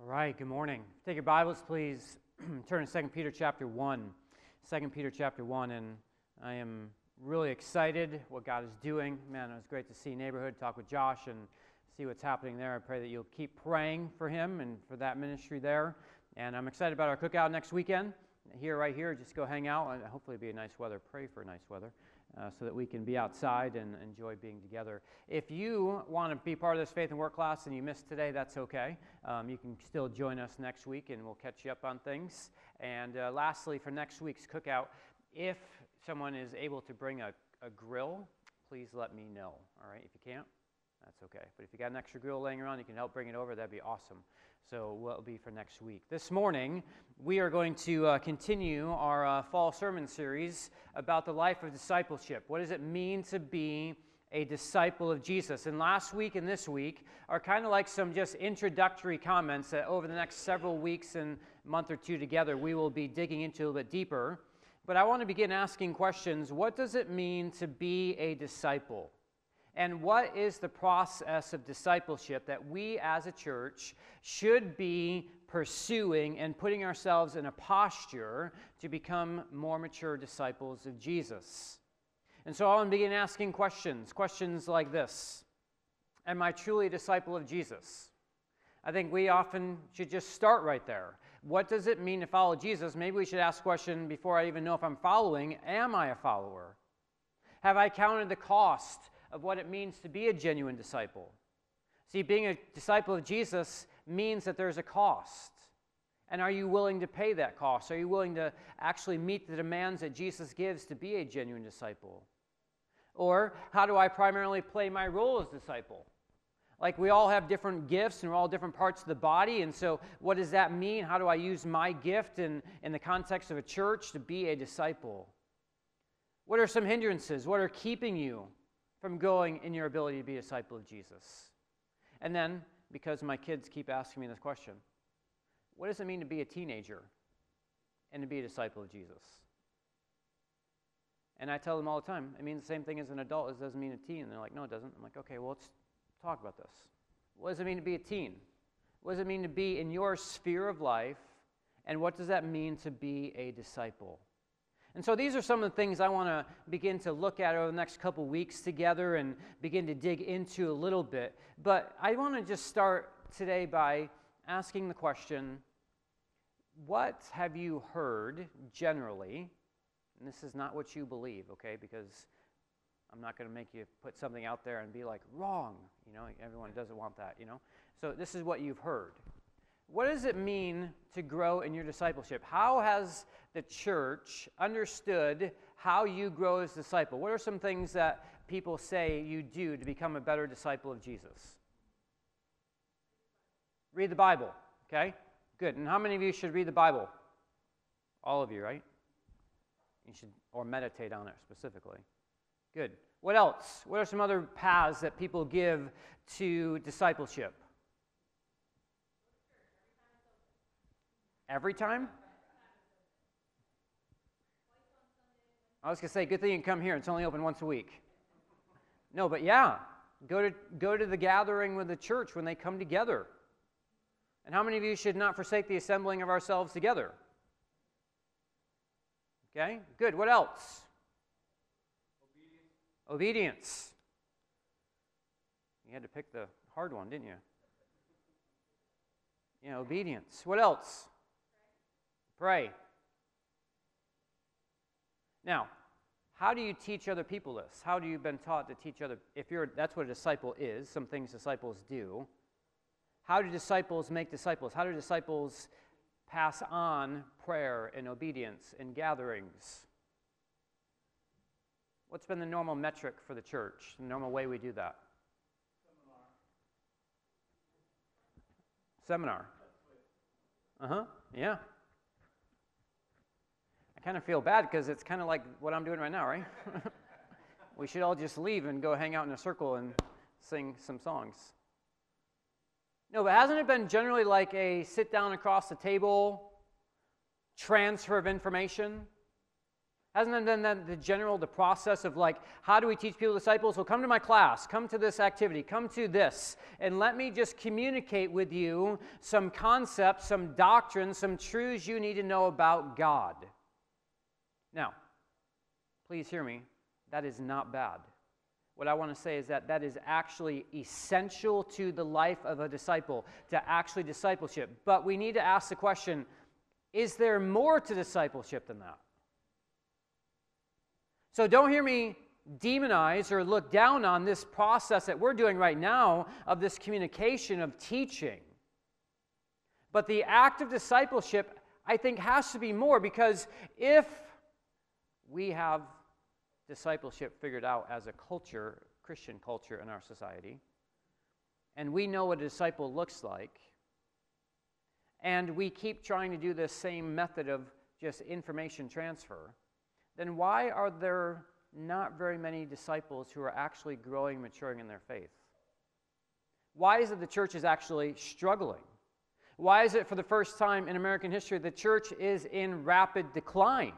right, good morning. Take your Bibles, please. Turn to 2 Peter chapter 1. 2 Peter chapter 1, and I am really excited what God is doing. Man, it was great to see Neighborhood, talk with Josh, and see what's happening there. I pray that you'll keep praying for him and for that ministry there. And I'm excited about our cookout next weekend. Right here, just go hang out, and hopefully it'll be a nice weather. Pray for nice weather. So that we can be outside and enjoy being together. If you want to be part of this Faith and Work class and you missed today, that's okay. You can still join us next week and we'll catch you up on things. And lastly, for next week's cookout, if someone is able to bring a grill, please let me know. All right, if you can't, that's okay. But if you got an extra grill laying around, you can help bring it over, that'd be awesome. So what will be for next week? This morning, we are going to continue our fall sermon series about the life of discipleship. What does it mean to be a disciple of Jesus? And last week and this week are kind of like some just introductory comments that over the next several weeks and month or two together, we will be digging into a little bit deeper. But I want to begin asking questions. What does it mean to be a disciple? And what is the process of discipleship that we as a church should be pursuing and putting ourselves in a posture to become more mature disciples of Jesus? And so I want to begin asking questions like this. Am I truly a disciple of Jesus? I think we often should just start right there. What does it mean to follow Jesus? Maybe we should ask the question before I even know if I'm following, am I a follower? Have I counted the cost of what it means to be a genuine disciple? See, being a disciple of Jesus means that there's a cost. And are you willing to pay that cost? Are you willing to actually meet the demands that Jesus gives to be a genuine disciple? Or how do I primarily play my role as disciple? Like, we all have different gifts and we're all different parts of the body, and so what does that mean? How do I use my gift in the context of a church to be a disciple? What are some hindrances? What are keeping you from going in your ability to be a disciple of Jesus? And then, because my kids keep asking me this question, what does it mean to be a teenager and to be a disciple of Jesus? And I tell them all the time, it means the same thing as an adult as it doesn't mean a teen. And they're like, no, it doesn't. I'm like, okay, well, let's talk about this. What does it mean to be a teen? What does it mean to be in your sphere of life? And what does that mean to be a disciple? And so these are some of the things I want to begin to look at over the next couple weeks together and begin to dig into a little bit. But I want to just start today by asking the question, what have you heard generally? And this is not what you believe, okay? Because I'm not going to make you put something out there and be like, wrong. You know, everyone doesn't want that, you know? So this is what you've heard. What does it mean to grow in your discipleship? How has the church understood how you grow as a disciple? What are some things that people say you do to become a better disciple of Jesus? Read the Bible, okay? Good. And how many of you should read the Bible? All of you, right? You should, or meditate on it specifically. Good. What else? What are some other paths that people give to discipleship? Every time? I was going to say, good thing you can come here. It's only open once a week. No, but yeah, go to the gathering with the church when they come together. And how many of you should not forsake the assembling of ourselves together? Okay, good. What else? Obedience. You had to pick the hard one, didn't you? Yeah, obedience. What else? Pray. Now, how do you teach other people this? How do you been taught to teach other? That's what a disciple is. Some things disciples do. How do disciples make disciples? How do disciples pass on prayer and obedience in gatherings? What's been the normal metric for the church? The normal way we do that? Seminar. Yeah. I kind of feel bad because it's kind of like what I'm doing right now, right? We should all just leave and go hang out in a circle and sing some songs. No, but hasn't it been generally like a sit down across the table, transfer of information? Hasn't that been the process of like, how do we teach people disciples? Well, come to my class, come to this activity, come to this, and let me just communicate with you some concepts, some doctrines, some truths you need to know about God. Now, please hear me, that is not bad. What I want to say is that that is actually essential to the life of a disciple, to actually discipleship. But we need to ask the question, is there more to discipleship than that? So don't hear me demonize or look down on this process that we're doing right now of this communication of teaching. But the act of discipleship, I think, has to be more, because if we have discipleship figured out as a culture, Christian culture in our society, and we know what a disciple looks like, and we keep trying to do this same method of just information transfer, then why are there not very many disciples who are actually growing and maturing in their faith? Why is it the church is actually struggling? Why is it for the first time in American history the church is in rapid decline?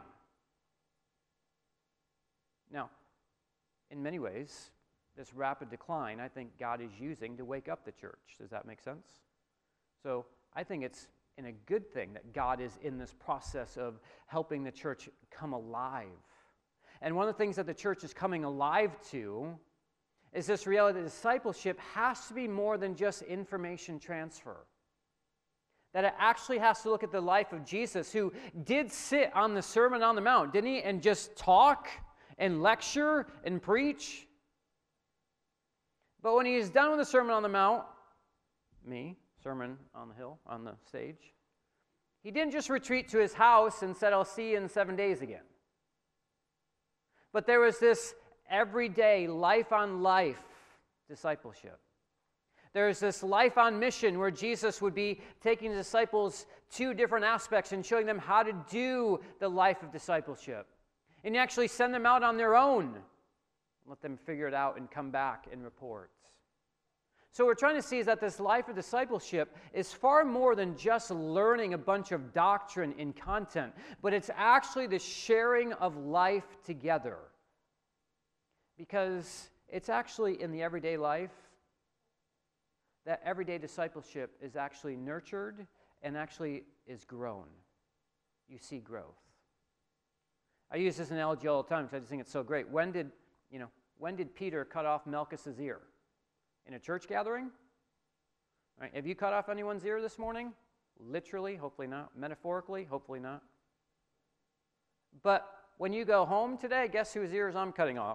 Now, in many ways, this rapid decline, I think God is using to wake up the church. Does that make sense? So I think it's in a good thing that God is in this process of helping the church come alive. And one of the things that the church is coming alive to is this reality that discipleship has to be more than just information transfer. That it actually has to look at the life of Jesus, who did sit on the Sermon on the Mount, didn't he? And just talk and lecture and preach. But when he is done with the Sermon on the Mount, Sermon on the Hill, on the stage, he didn't just retreat to his house and said, I'll see you in 7 days again. But there was this everyday, life-on-life discipleship. There's this life on mission where Jesus would be taking the disciples to different aspects and showing them how to do the life of discipleship. And actually send them out on their own. Let them figure it out and come back and report. So what we're trying to see is that this life of discipleship is far more than just learning a bunch of doctrine and content, but it's actually the sharing of life together. Because it's actually in the everyday life that everyday discipleship is actually nurtured and actually is grown. You see growth. I use this analogy all the time because I just think it's so great. When did Peter cut off Malchus's ear? In a church gathering? All right, have you cut off anyone's ear this morning? Literally, hopefully not. Metaphorically, hopefully not. But when you go home today, guess whose ears I'm cutting off?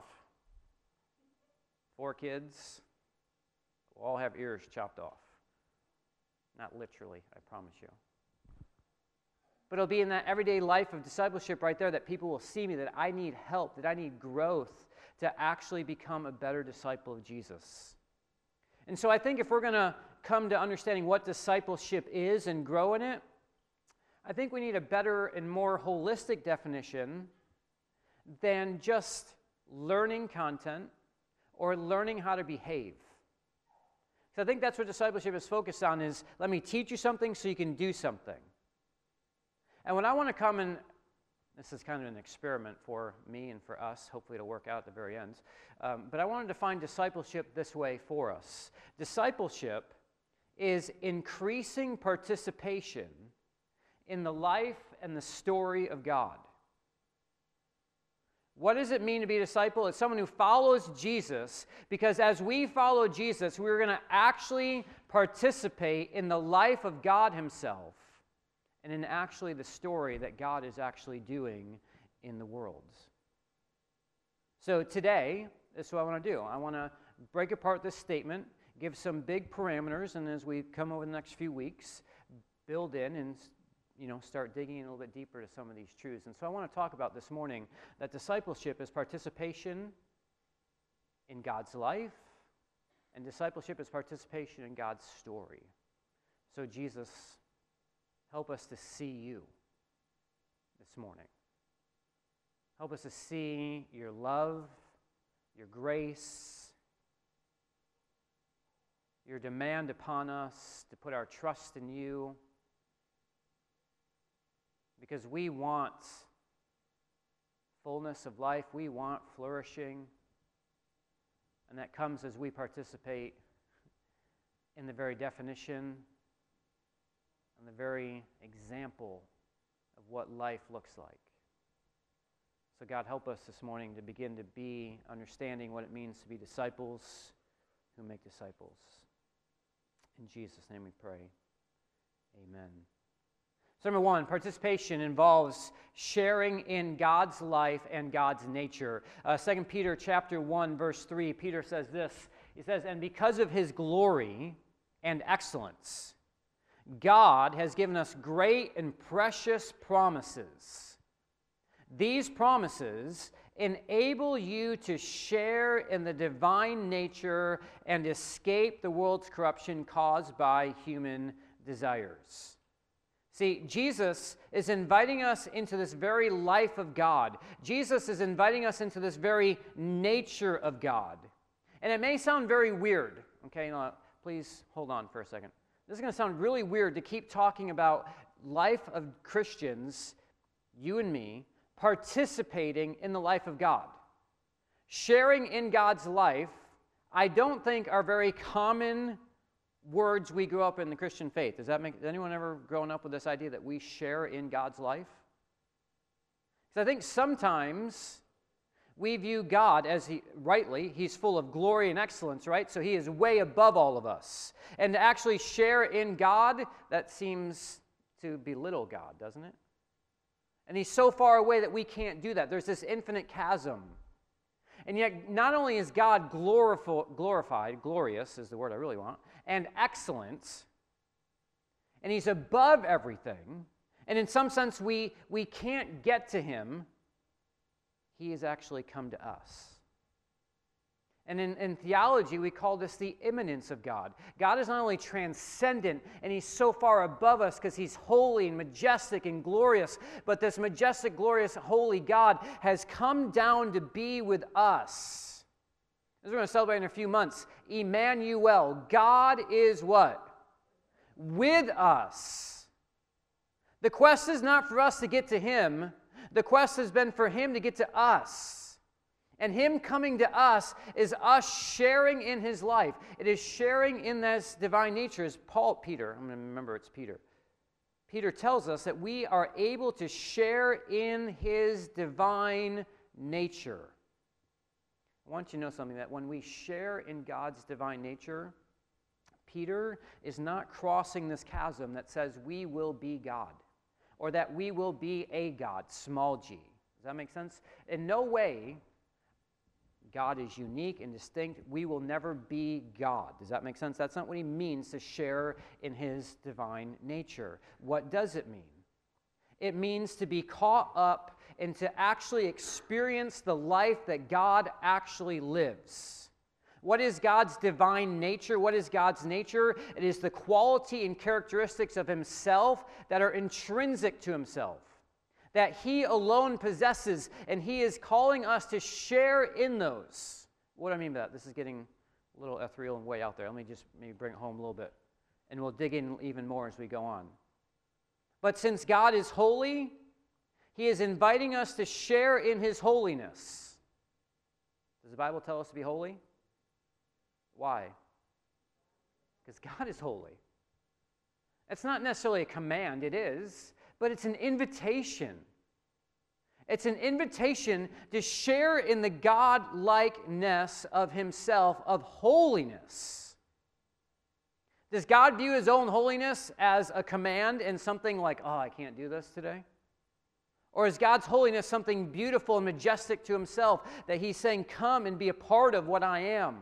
4 kids. We'll all have ears chopped off. Not literally, I promise you. But it'll be in that everyday life of discipleship right there that people will see me, that I need help, that I need growth to actually become a better disciple of Jesus. And so I think if we're going to come to understanding what discipleship is and grow in it, I think we need a better and more holistic definition than just learning content or learning how to behave. So I think that's what discipleship is focused on, is let me teach you something so you can do something. And when I want to come and, this is kind of an experiment for me and for us, hopefully it'll work out at the very end, but I want to define discipleship this way for us. Discipleship is increasing participation in the life and the story of God. What does it mean to be a disciple? It's someone who follows Jesus, because as we follow Jesus, we're going to actually participate in the life of God himself and in actually the story that God is actually doing in the world. So today, this is what I want to do. I want to break apart this statement, give some big parameters, and as we come over the next few weeks, build in and start digging in a little bit deeper to some of these truths. And so I want to talk about this morning that discipleship is participation in God's life, and discipleship is participation in God's story. So Jesus, help us to see you this morning. Help us to see your love, your grace, your demand upon us to put our trust in you, because we want fullness of life. We want flourishing. And that comes as we participate in the very definition and the very example of what life looks like. So God, help us this morning to begin to be understanding what it means to be disciples who make disciples. In Jesus' name we pray. Amen. So number one, participation involves sharing in God's life and God's nature. 2 Peter chapter 1, verse 3, Peter says this. He says, "And because of his glory and excellence, God has given us great and precious promises. These promises enable you to share in the divine nature and escape the world's corruption caused by human desires." See, Jesus is inviting us into this very life of God. Jesus is inviting us into this very nature of God. And it may sound very weird. Okay, please hold on for a second. This is going to sound really weird to keep talking about life of Christians, you and me, participating in the life of God. Sharing in God's life, I don't think are very common words we grew up in the Christian faith. Does anyone ever grown up with this idea that we share in God's life? Because I think sometimes we view God as he's full of glory and excellence, right? So he is way above all of us. And to actually share in God, that seems to belittle God, doesn't it? And he's so far away that we can't do that. There's this infinite chasm. And yet, not only is God glorified, glorious is the word I really want, and excellent, and he's above everything, and in some sense we can't get to him, he has actually come to us. And in theology, we call this the immanence of God. God is not only transcendent, and he's so far above us because he's holy and majestic and glorious, but this majestic, glorious, holy God has come down to be with us. As we're going to celebrate in a few months, Emmanuel, God is what? With us. The quest is not for us to get to him. The quest has been for him to get to us. And him coming to us is us sharing in his life. It is sharing in this divine nature. As Peter, I'm going to remember it's Peter. Peter tells us that we are able to share in his divine nature. I want you to know something, that when we share in God's divine nature, Peter is not crossing this chasm that says we will be God, or that we will be a God, small g. Does that make sense? In no way God is unique and distinct. We will never be God. Does that make sense? That's not what he means to share in his divine nature. What does it mean? It means to be caught up and to actually experience the life that God actually lives. What is God's divine nature? What is God's nature? It is the quality and characteristics of himself that are intrinsic to himself, that he alone possesses, and he is calling us to share in those. What do I mean by that? This is getting a little ethereal and way out there. Let me just maybe bring it home a little bit, and we'll dig in even more as we go on. But since God is holy, he is inviting us to share in his holiness. Does the Bible tell us to be holy? Why? Because God is holy. It's not necessarily a command, it is, but it's an invitation. It's an invitation to share in the God-likeness of himself, of holiness. Does God view his own holiness as a command and something like, oh, I can't do this today? Or is God's holiness something beautiful and majestic to himself that he's saying, come and be a part of what I am?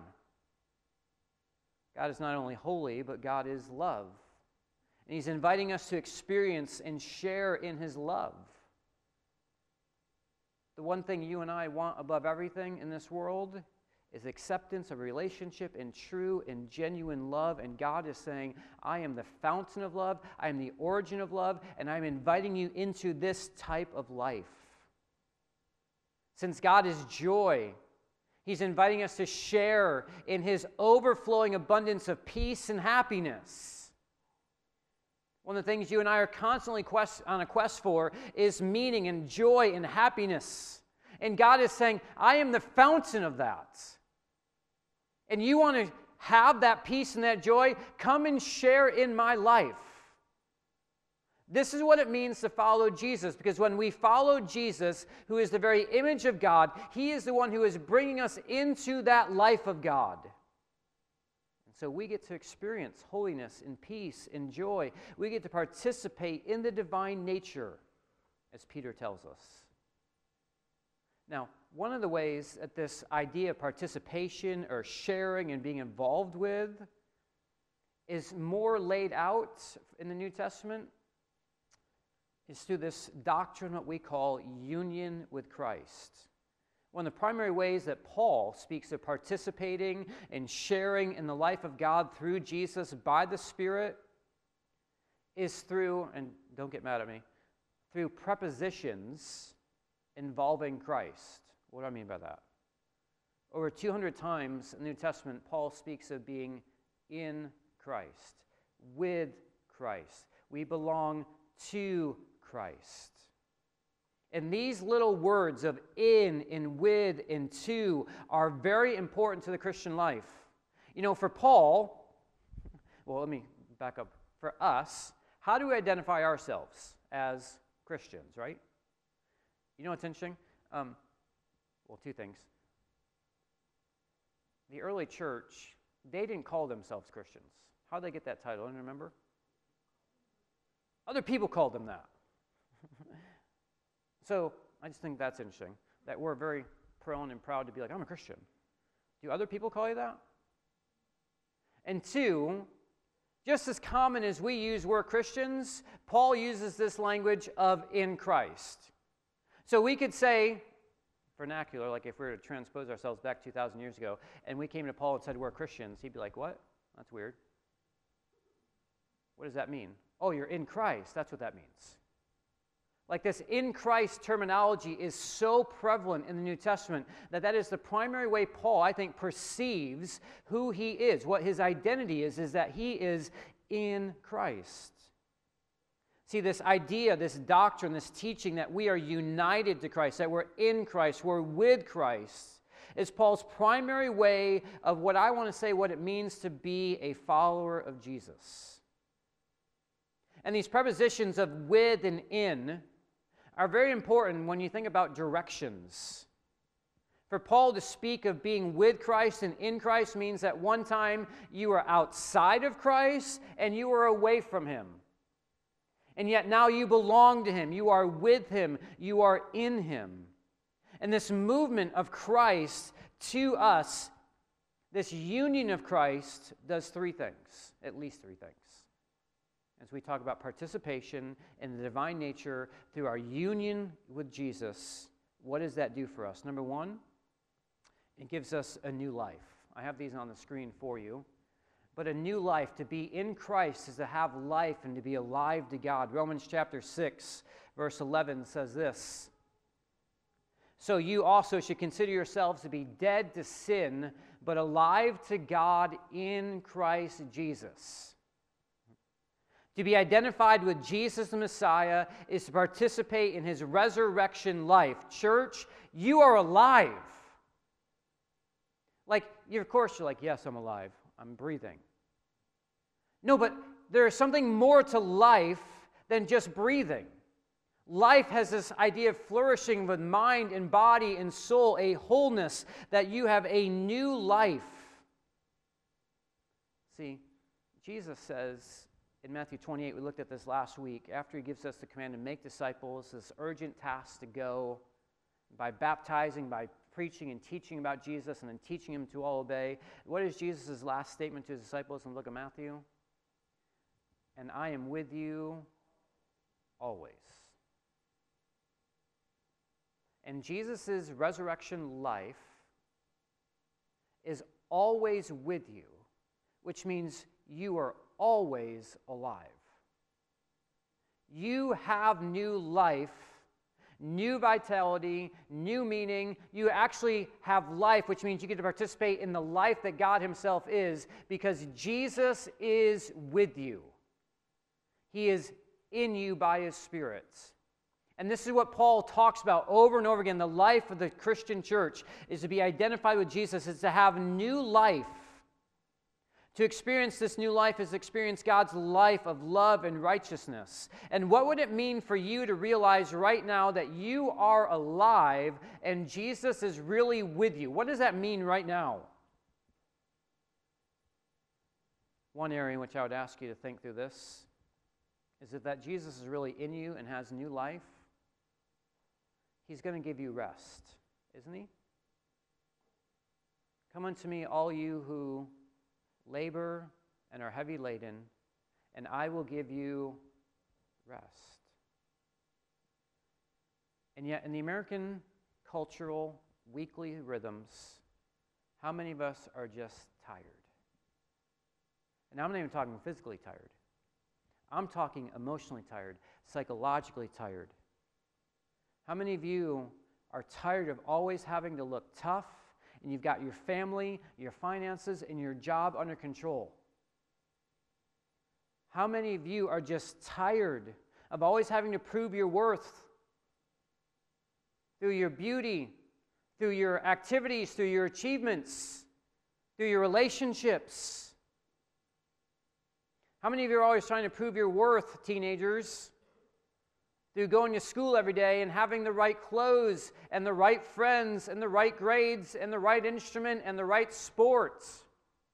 God is not only holy, but God is love. And he's inviting us to experience and share in his love. The one thing you and I want above everything in this world is acceptance of relationship and true and genuine love. And God is saying, I am the fountain of love, I am the origin of love, and I'm inviting you into this type of life. Since God is joy, he's inviting us to share in his overflowing abundance of peace and happiness. One of the things you and I are constantly on a quest for is meaning and joy and happiness. And God is saying, I am the fountain of that. And you want to have that peace and that joy? Come and share in my life. This is what it means to follow Jesus, because when we follow Jesus, who is the very image of God, he is the one who is bringing us into that life of God. And so we get to experience holiness and peace and joy. We get to participate in the divine nature, as Peter tells us. Now, one of the ways that this idea of participation or sharing and being involved with is more laid out in the New Testament is through this doctrine, what we call union with Christ. One of the primary ways that Paul speaks of participating and sharing in the life of God through Jesus by the Spirit is through, and don't get mad at me, through prepositions involving Christ. What do I mean by that? Over 200 times in the New Testament, Paul speaks of being in Christ, with Christ. We belong to Christ. And these little words of in and with and to are very important to the Christian life. You know, for Paul, well, let me back up. For us, how do we identify ourselves as Christians, right? You know what's interesting? Well, two things. The early church, they didn't call themselves Christians. How did they get that title? Anyone remember? Other people called them that. So I just think that's interesting, that we're very prone and proud to be like, I'm a Christian. Do other people call you that? And two, just as common as we use we're Christians, Paul uses this language of in Christ. So we could say, vernacular, like if we were to transpose ourselves back 2,000 years ago, and we came to Paul and said we're Christians, he'd be like, what? That's weird. What does that mean? Oh, you're in Christ. That's what that means. Like this in Christ terminology is so prevalent in the New Testament that is the primary way Paul, I think, perceives who he is, what his identity is that he is in Christ. See, this idea, this doctrine, this teaching that we are united to Christ, that we're in Christ, we're with Christ, is Paul's primary way of what I want to say what it means to be a follower of Jesus. And these prepositions of with and in are very important when you think about directions. For Paul to speak of being with Christ and in Christ means that one time you were outside of Christ and you were away from him. And yet now you belong to him. You are with him. You are in him. And this movement of Christ to us, this union of Christ, does three things, at least three things. As we talk about participation in the divine nature through our union with Jesus, what does that do for us? Number one, it gives us a new life. I have these on the screen for you. But a new life, to be in Christ, is to have life and to be alive to God. Romans chapter 6, verse 11 says this: So you also should consider yourselves to be dead to sin, but alive to God in Christ Jesus. To be identified with Jesus the Messiah is to participate in his resurrection life. Church, you are alive. Like, of course you're like, yes, I'm alive. I'm breathing. No, but there is something more to life than just breathing. Life has this idea of flourishing with mind and body and soul, a wholeness, that you have a new life. See, Jesus says in Matthew 28, we looked at this last week, after he gives us the command to make disciples, this urgent task to go by baptizing, by preaching and teaching about Jesus, and then teaching him to all obey. What is Jesus' last statement to his disciples in the book of Matthew? And I am with you always. And Jesus' resurrection life is always with you, which means you are always alive. You have new life, new vitality, new meaning. You actually have life, which means you get to participate in the life that God himself is, because Jesus is with you. He is in you by his Spirit. And this is what Paul talks about over and over again. The life of the Christian church is to be identified with Jesus, is to have new life. To experience this new life is to experience God's life of love and righteousness. And what would it mean for you to realize right now that you are alive and Jesus is really with you? What does that mean right now? One area in which I would ask you to think through this is that Jesus is really in you and has new life. He's going to give you rest, isn't he? Come unto me, all you who labor and are heavy laden, and I will give you rest. And yet, in the American cultural weekly rhythms, how many of us are just tired? And I'm not even talking physically tired. I'm talking emotionally tired, psychologically tired. How many of you are tired of always having to look tough, and you've got your family, your finances, and your job under control? How many of you are just tired of always having to prove your worth through your beauty, through your activities, through your achievements, through your relationships? How many of you are always trying to prove your worth, teenagers, through going to school every day and having the right clothes and the right friends and the right grades and the right instrument and the right sports?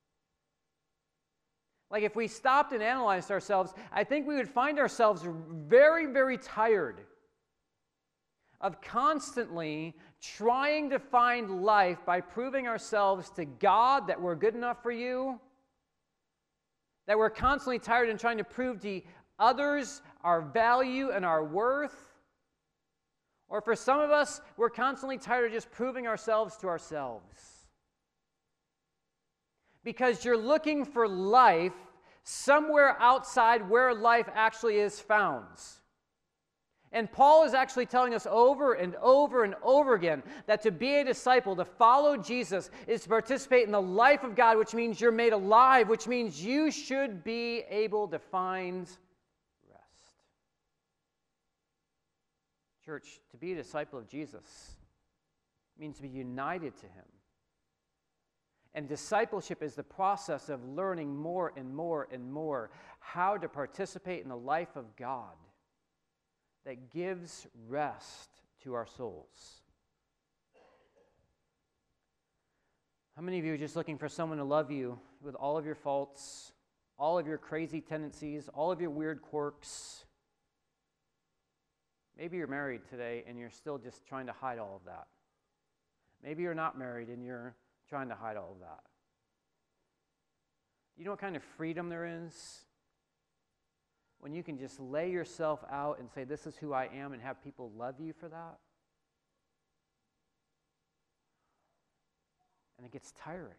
Like, if we stopped and analyzed ourselves, I think we would find ourselves very, very tired of constantly trying to find life by proving ourselves to God that we're good enough for you, that we're constantly tired and trying to prove to others our value and our worth. Or for some of us, we're constantly tired of just proving ourselves to ourselves. Because you're looking for life somewhere outside where life actually is found. And Paul is actually telling us over and over and over again that to be a disciple, to follow Jesus, is to participate in the life of God, which means you're made alive, which means you should be able to find rest. Church, to be a disciple of Jesus means to be united to him. And discipleship is the process of learning more and more and more how to participate in the life of God that gives rest to our souls. How many of you are just looking for someone to love you with all of your faults, all of your crazy tendencies, all of your weird quirks? Maybe you're married today and you're still just trying to hide all of that. Maybe you're not married and you're trying to hide all of that. You know what kind of freedom there is when you can just lay yourself out and say, this is who I am, and have people love you for that? And it gets tiring.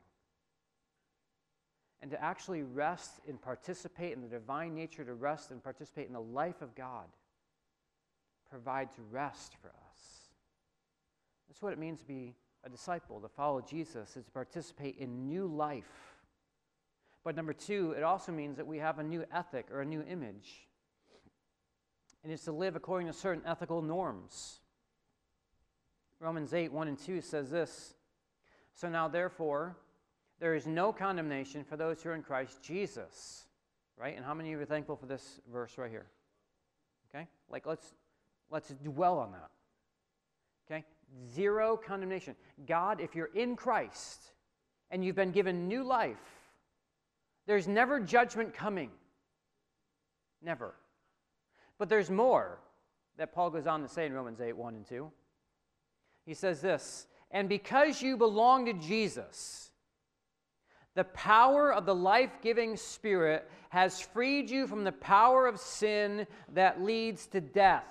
And to actually rest and participate in the divine nature, to rest and participate in the life of God, provides rest for us. That's what it means to be a disciple, to follow Jesus, is to participate in new life. But number two, it also means that we have a new ethic or a new image. And it's to live according to certain ethical norms. Romans 8, 1 and 2 says this: "So now, therefore, there is no condemnation for those who are in Christ Jesus." Right? And how many of you are thankful for this verse right here? Okay? Like, let's dwell on that. Okay? Zero condemnation. God, if you're in Christ and you've been given new life, there's never judgment coming. Never. But there's more that Paul goes on to say in Romans 8, 1 and 2. He says this: "And because you belong to Jesus, the power of the life-giving Spirit has freed you from the power of sin that leads to death."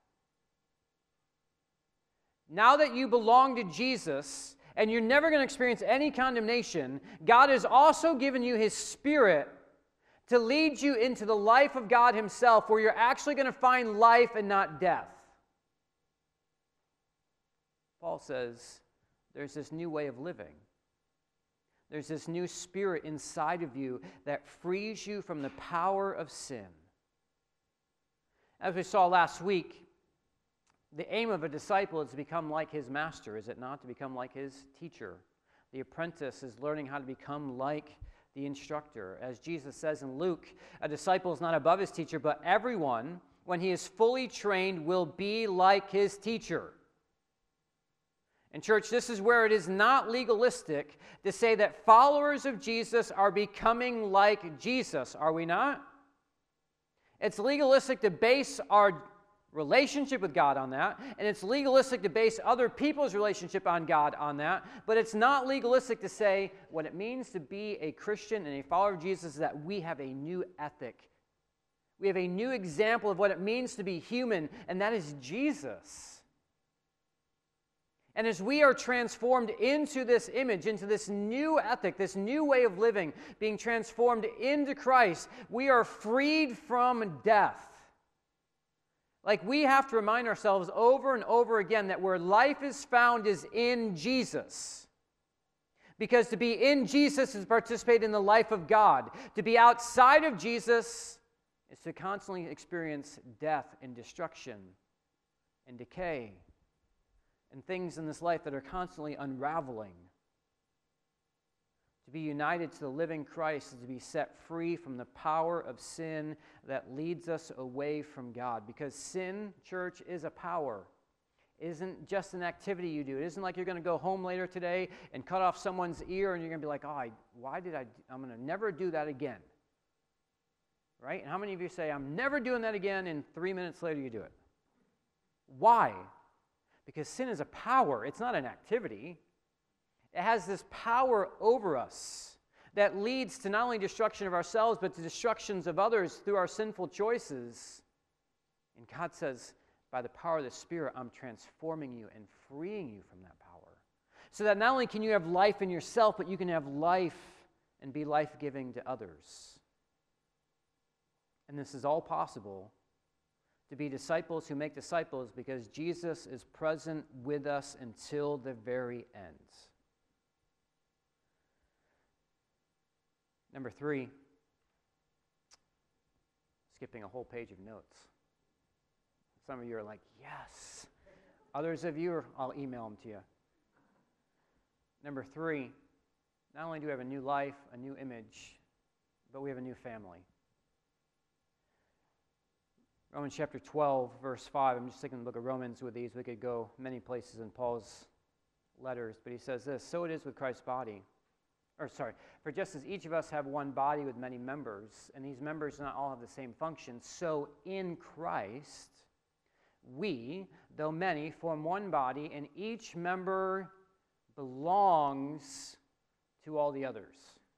Now that you belong to Jesus, and you're never going to experience any condemnation, God has also given you His Spirit to lead you into the life of God Himself, where you're actually going to find life and not death. Paul says there's this new way of living. There's this new spirit inside of you that frees you from the power of sin. As we saw last week, The aim of a disciple is to become like his master, is it not? To become like his teacher. The apprentice is learning how to become like the instructor. As Jesus says in Luke, a disciple is not above his teacher, but everyone, when he is fully trained, will be like his teacher. And church, this is where it is not legalistic to say that followers of Jesus are becoming like Jesus, are we not? It's legalistic to base our relationship with God on that, and it's legalistic to base other people's relationship on God on that, but it's not legalistic to say what it means to be a Christian and a follower of Jesus is that we have a new ethic. We have a new example of what it means to be human, and that is Jesus. And as we are transformed into this image, into this new ethic, this new way of living, being transformed into Christ, we are freed from death. Like we have to remind ourselves over and over again that where life is found is in Jesus. Because to be in Jesus is to participate in the life of God. To be outside of Jesus is to constantly experience death and destruction and decay and things in this life that are constantly unraveling. To be united to the living Christ is to be set free from the power of sin that leads us away from God. Because sin, church, is a power. It isn't just an activity you do. It isn't like you're going to go home later today and cut off someone's ear and you're going to be like, I'm going to never do that again. Right? And how many of you say, I'm never doing that again, and 3 minutes later you do it? Why? Because sin is a power. It's not an activity. It has this power over us that leads to not only destruction of ourselves, but to destructions of others through our sinful choices. And God says, by the power of the Spirit, I'm transforming you and freeing you from that power. So that not only can you have life in yourself, but you can have life and be life-giving to others. And this is all possible to be disciples who make disciples because Jesus is present with us until the very end. Number 3, skipping a whole page of notes. Some of you are like, yes. Others of you, I'll email them to you. Number 3, not only do we have a new life, a new image, but we have a new family. Romans chapter 12, verse 5. I'm just taking the book of Romans with these. We could go many places in Paul's letters, but he says this, so it is with Christ's body. For just as each of us have one body with many members, and these members do not all have the same function, so in Christ we, though many, form one body, and each member belongs to all the others.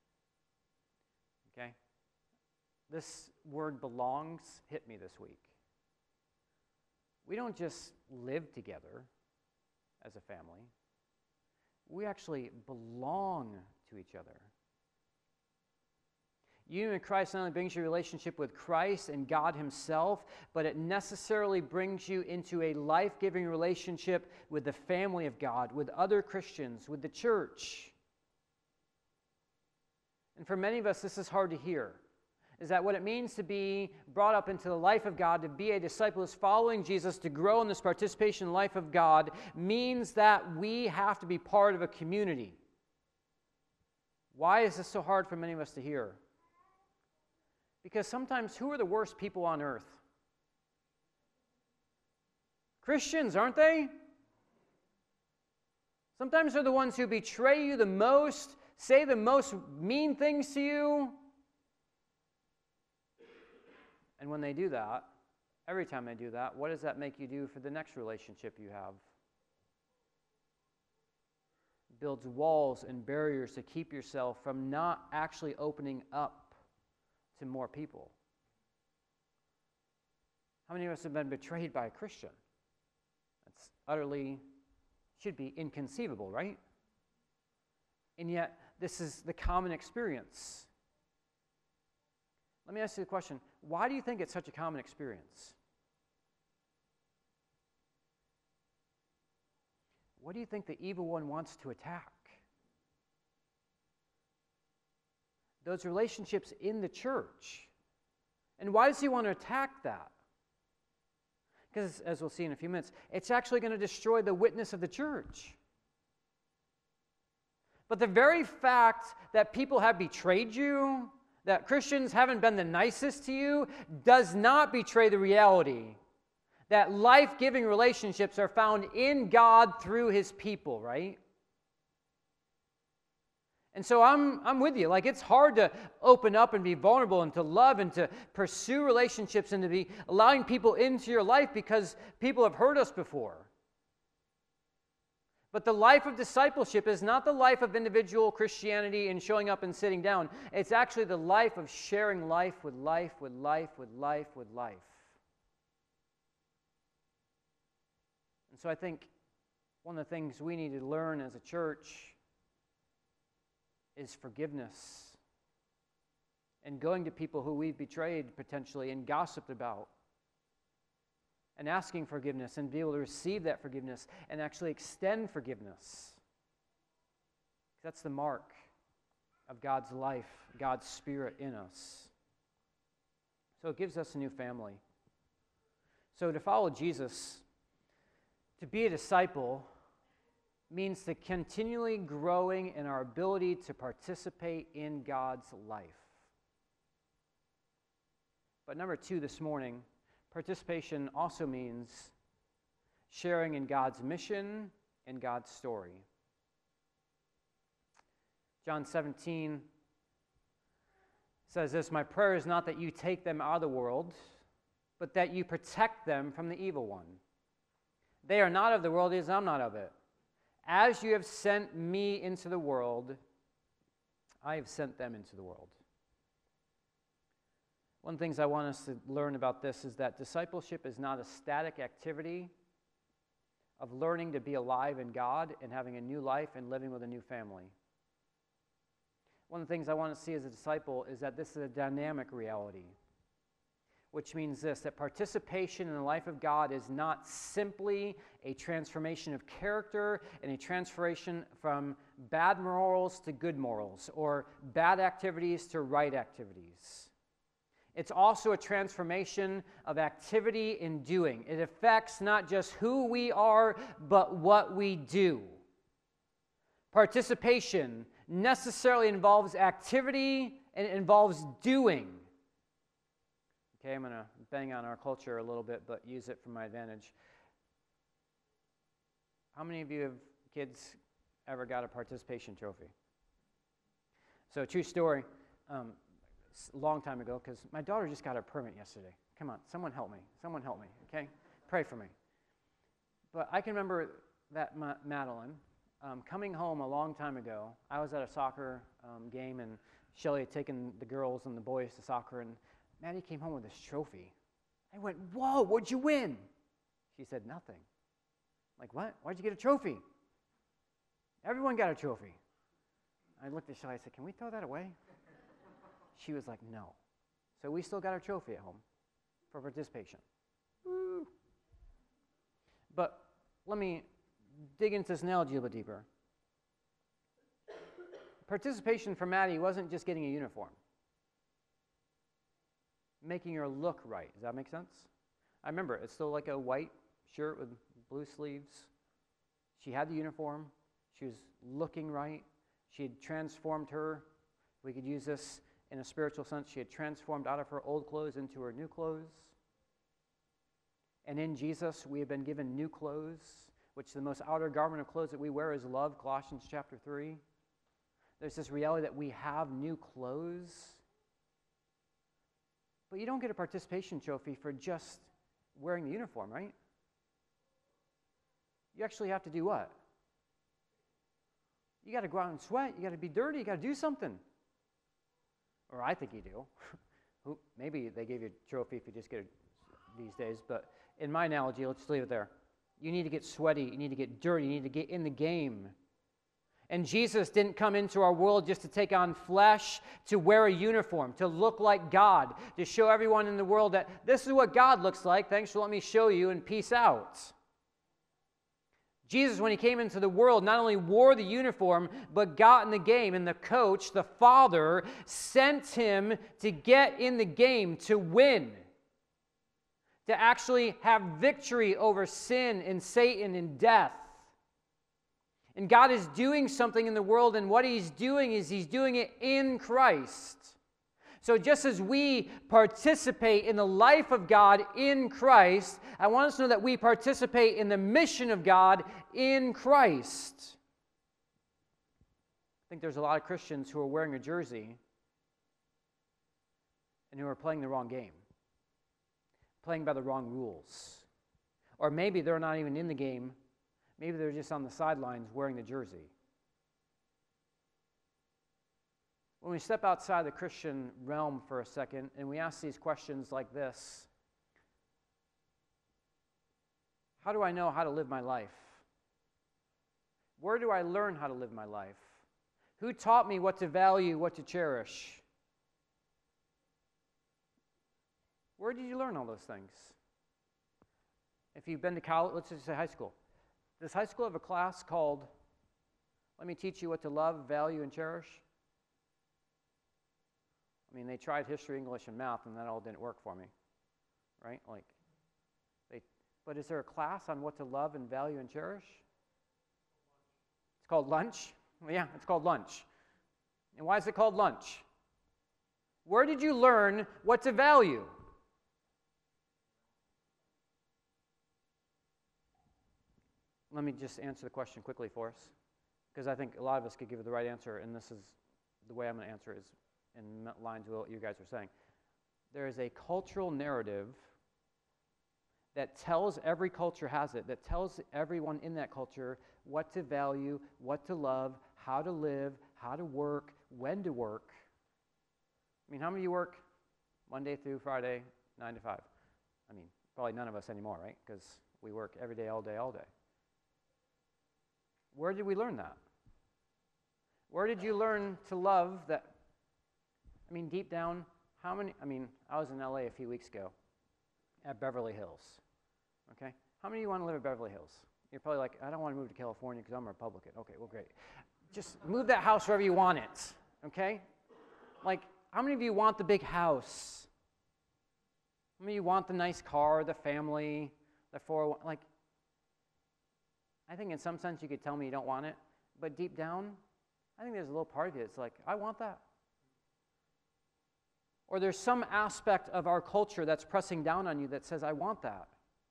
Okay? This word belongs hit me this week. We don't just live together as a family. We actually belong to each other. Union with Christ not only brings you a relationship with Christ and God himself, but it necessarily brings you into a life-giving relationship with the family of God, with other Christians, with the church. And for many of us, this is hard to hear, is that what it means to be brought up into the life of God, to be a disciple who's following Jesus, to grow in this participation in the life of God, means that we have to be part of a community. Why is this so hard for many of us to hear? Because sometimes who are the worst people on earth? Christians, aren't they? Sometimes they're the ones who betray you the most, say the most mean things to you. And when they do that, every time they do that, what does that make you do for the next relationship you have? It builds walls and barriers to keep yourself from not actually opening up to more people. How many of us have been betrayed by a Christian? That's utterly, should be inconceivable, right? And yet, this is the common experience. Let me ask you the question, why do you think it's such a common experience? What do you think the evil one wants to attack? Those relationships in the church. And why does he want to attack that? Because, as we'll see in a few minutes, it's actually going to destroy the witness of the church. But the very fact that people have betrayed you, that Christians haven't been the nicest to you, does not betray the reality that life-giving relationships are found in God through His people, right? And so I'm with you. Like, it's hard to open up and be vulnerable and to love and to pursue relationships and to be allowing people into your life because people have hurt us before. But the life of discipleship is not the life of individual Christianity and showing up and sitting down. It's actually the life of sharing life with life with life with life with life. And so I think one of the things we need to learn as a church is forgiveness and going to people who we've betrayed potentially and gossiped about and asking forgiveness and be able to receive that forgiveness and actually extend forgiveness. That's the mark of God's life, God's Spirit in us. So it gives us a new family. So to follow Jesus, to be a disciple, means to continually growing in our ability to participate in God's life. But number 2 this morning, participation also means sharing in God's mission and God's story. John 17 says this, "My prayer is not that you take them out of the world, but that you protect them from the evil one. They are not of the world, as I'm not of it. As you have sent me into the world, I have sent them into the world." One of the things I want us to learn about this is that discipleship is not a static activity of learning to be alive in God and having a new life and living with a new family. One of the things I want to see as a disciple is that this is a dynamic reality, which means this, that participation in the life of God is not simply a transformation of character and a transformation from bad morals to good morals or bad activities to right activities. It's also a transformation of activity in doing. It affects not just who we are, but what we do. Participation necessarily involves activity and it involves doing. Okay, I'm going to bang on our culture a little bit, but use it for my advantage. How many of you have kids ever got a participation trophy? So, true story. A long time ago, because my daughter just got her permit yesterday. Come on, someone help me. Someone help me, okay? Pray for me. But I can remember that Madeline coming home a long time ago. I was at a soccer game, and Shelly had taken the girls and the boys to soccer, and Maddie came home with this trophy. I went, "Whoa, what'd you win?" She said, "Nothing." I'm like, "What? Why'd you get a trophy?" "Everyone got a trophy." I looked at Shelly, I said, "Can we throw that away?" She was like, "No." So we still got our trophy at home for participation. Woo. But let me dig into this analogy a little bit deeper. Participation for Maddie wasn't just getting a uniform, making her look right. Does that make sense? I remember it's still like a white shirt with blue sleeves. She had the uniform. She was looking right. She had transformed her. We could use this in a spiritual sense. She had transformed out of her old clothes into her new clothes. And in Jesus, we have been given new clothes, which the most outer garment of clothes that we wear is love, Colossians chapter 3. There's this reality that we have new clothes. But you don't get a participation trophy for just wearing the uniform, right? You actually have to do what? You got to go out and sweat. You got to be dirty. You got to do something. Or I think you do. Maybe they gave you a trophy if you just get it these days. But in my analogy, let's just leave it there. You need to get sweaty. You need to get dirty. You need to get in the game. And Jesus didn't come into our world just to take on flesh, to wear a uniform, to look like God, to show everyone in the world that this is what God looks like. Thanks for letting me show you, and peace out. Jesus, when he came into the world, not only wore the uniform, but got in the game. And the coach, the Father, sent him to get in the game, to win, to actually have victory over sin and Satan and death. And God is doing something in the world, and what He's doing is He's doing it in Christ. So just as we participate in the life of God in Christ, I want us to know that we participate in the mission of God in Christ. I think there's a lot of Christians who are wearing a jersey and who are playing the wrong game, playing by the wrong rules. Or maybe they're not even in the game. Maybe they're just on the sidelines wearing the jersey. When we step outside the Christian realm for a second and we ask these questions like this, how do I know how to live my life? Where do I learn how to live my life? Who taught me what to value, what to cherish? Where did you learn all those things? If you've been to college, let's just say high school. Does high school have a class called, let me teach you what to love, value, and cherish? I mean, they tried history, English, and math, and that all didn't work for me, right? But is there a class on what to love and value and cherish? It's called lunch? Well, yeah, it's called lunch. And why is it called lunch? Where did you learn what to value? Let me just answer the question quickly for us, because I think a lot of us could give it the right answer, and this is the way I'm going to answer it, is in lines with what you guys are saying. There is a cultural narrative that tells, every culture has it, that tells everyone in that culture what to value, what to love, how to live, how to work, when to work. I mean, how many of you work Monday through Friday, 9 to 5? I mean, probably none of us anymore, right? Because we work every day, all day, all day. Where did we learn that? Where did you learn to love that? I mean, deep down, I was in LA a few weeks ago at Beverly Hills, okay? How many of you want to live at Beverly Hills? You're probably like, I don't want to move to California because I'm a Republican. Okay, well, great. Just move that house wherever you want it, okay? Like, how many of you want the big house? How many of you want the nice car, the family, the 401? Like, I think in some sense you could tell me you don't want it, but deep down, I think there's a little part of you that's like, I want that. Or there's some aspect of our culture that's pressing down on you that says, I want that.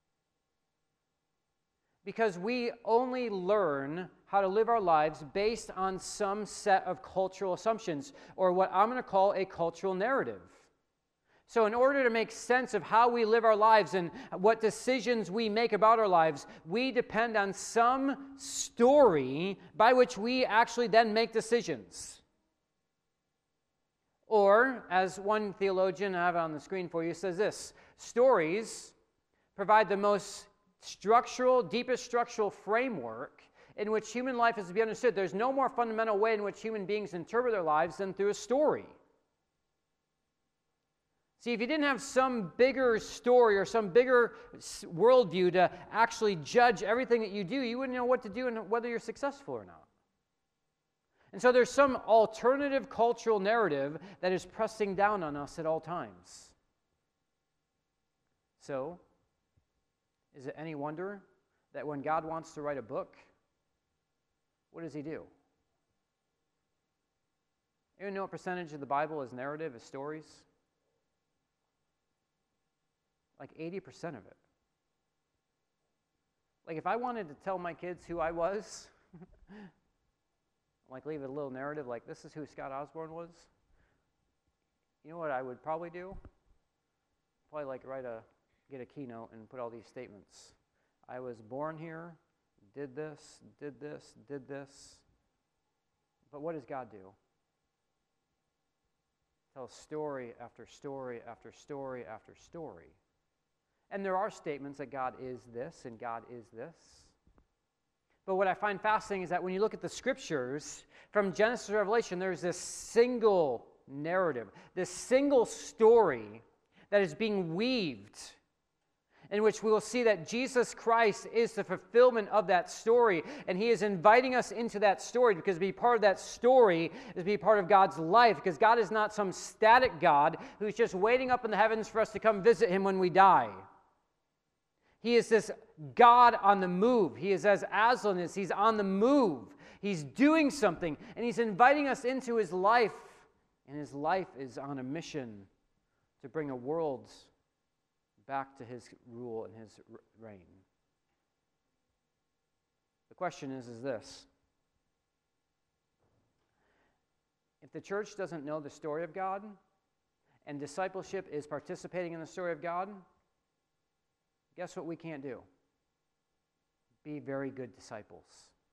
Because we only learn how to live our lives based on some set of cultural assumptions, or what I'm going to call a cultural narrative. So in order to make sense of how we live our lives and what decisions we make about our lives, we depend on some story by which we actually then make decisions. Or, as one theologian, I have it on the screen for you, says this: stories provide the most deepest structural framework in which human life is to be understood. There's no more fundamental way in which human beings interpret their lives than through a story. See, if you didn't have some bigger story or some bigger worldview to actually judge everything that you do, you wouldn't know what to do and whether you're successful or not. And so there's some alternative cultural narrative that is pressing down on us at all times. So, is it any wonder that when God wants to write a book, what does He do? You know what percentage of the Bible is narrative, is stories? Like 80% of it. Like if I wanted to tell my kids who I was, like leave a little narrative like this is who Scott Osborne was, you know what I would probably do? Probably like get a keynote and put all these statements. I was born here, did this, did this, did this. But what does God do? Tell story after story after story after story. And there are statements that God is this and God is this. But what I find fascinating is that when you look at the scriptures, from Genesis to Revelation, there's this single narrative, this single story that is being weaved, in which we will see that Jesus Christ is the fulfillment of that story, and He is inviting us into that story, because to be part of that story is to be part of God's life, because God is not some static God who's just waiting up in the heavens for us to come visit Him when we die. He is this God on the move. He is, as Aslan is, he's on the move. He's doing something, and he's inviting us into his life. And his life is on a mission to bring a world back to his rule and his reign. The question is this. If the church doesn't know the story of God, and discipleship is participating in the story of God, guess what we can't do? Be very good disciples.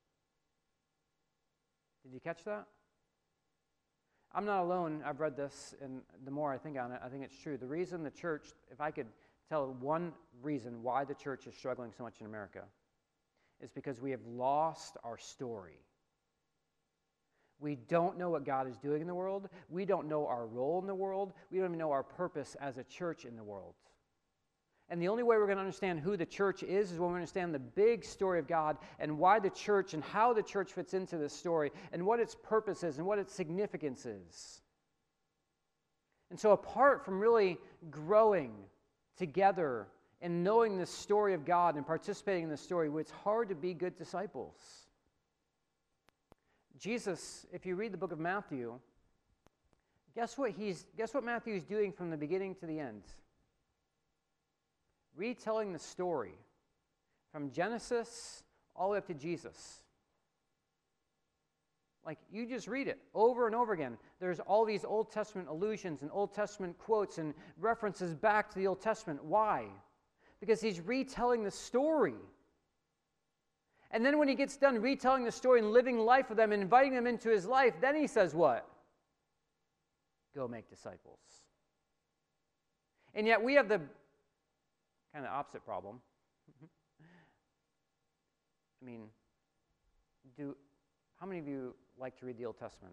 Did you catch that? I'm not alone. I've read this, and the more I think on it, I think it's true. The reason the church, if I could tell one reason why the church is struggling so much in America, is because we have lost our story. We don't know what God is doing in the world. We don't know our role in the world. We don't even know our purpose as a church in the world. And the only way we're going to understand who the church is when we understand the big story of God and why the church and how the church fits into this story and what its purpose is and what its significance is. And so apart from really growing together and knowing the story of God and participating in the story, it's hard to be good disciples. Jesus, if you read the book of Matthew, guess what Matthew is doing from the beginning to the end? Retelling the story from Genesis all the way up to Jesus. Like, you just read it over and over again. There's all these Old Testament allusions and Old Testament quotes and references back to the Old Testament. Why? Because he's retelling the story. And then when he gets done retelling the story and living life with them and inviting them into his life, then he says what? Go make disciples. And yet we have the kind of opposite problem. I mean, how many of you like to read the Old Testament?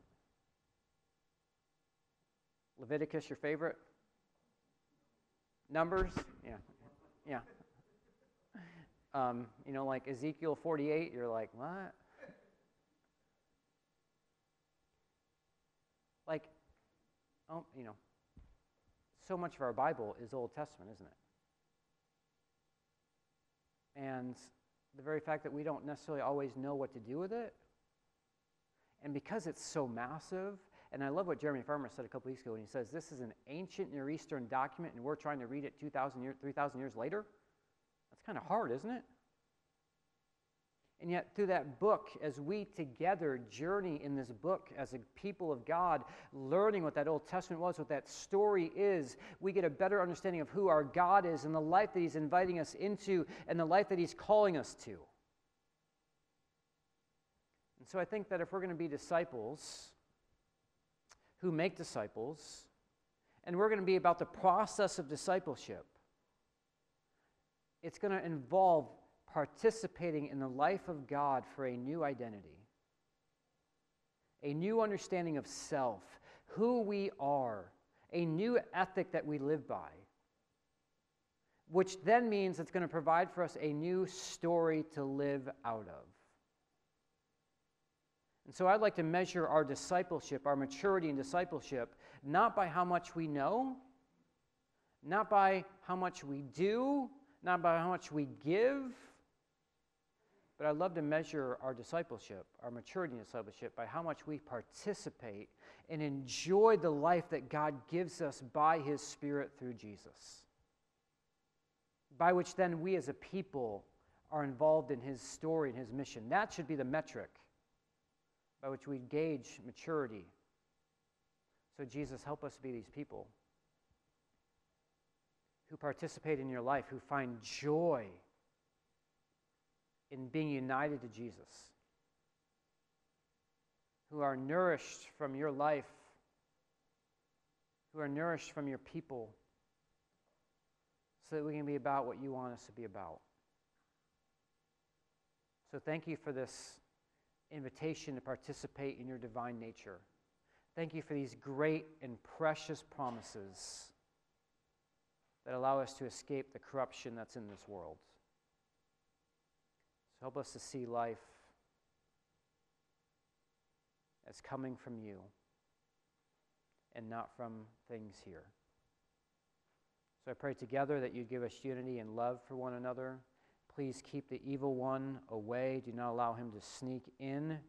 Leviticus your favorite? Numbers? Yeah. Like Ezekiel 48, you're like, what? So much of our Bible is Old Testament, isn't it? And the very fact that we don't necessarily always know what to do with it, and because it's so massive, and I love what Jeremy Farmer said a couple weeks ago when he says this is an ancient Near Eastern document and we're trying to read it 2,000 years, 3,000 years later. That's kind of hard, isn't it? And yet through that book, as we together journey in this book as a people of God, learning what that Old Testament was, what that story is, we get a better understanding of who our God is and the life that he's inviting us into and the life that he's calling us to. And so I think that if we're going to be disciples who make disciples, and we're going to be about the process of discipleship, it's going to involve participating in the life of God for a new identity, a new understanding of self, who we are, a new ethic that we live by, which then means it's going to provide for us a new story to live out of. And so I'd like to measure our discipleship, our maturity in discipleship, not by how much we know, not by how much we do, not by how much we give, but I'd love to measure our discipleship, our maturity in discipleship, by how much we participate and enjoy the life that God gives us by his Spirit through Jesus, by which then we as a people are involved in his story and his mission. That should be the metric by which we gauge maturity. So Jesus, help us be these people who participate in your life, who find joy in being united to Jesus, who are nourished from your life, who are nourished from your people, so that we can be about what you want us to be about. So thank you for this invitation to participate in your divine nature. Thank you for these great and precious promises that allow us to escape the corruption that's in this world. So help us to see life as coming from you and not from things here. So I pray together that you'd give us unity and love for one another. Please keep the evil one away. Do not allow him to sneak in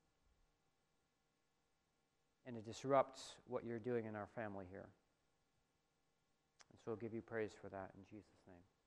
and to disrupt what you're doing in our family here. And so we'll give you praise for that in Jesus' name.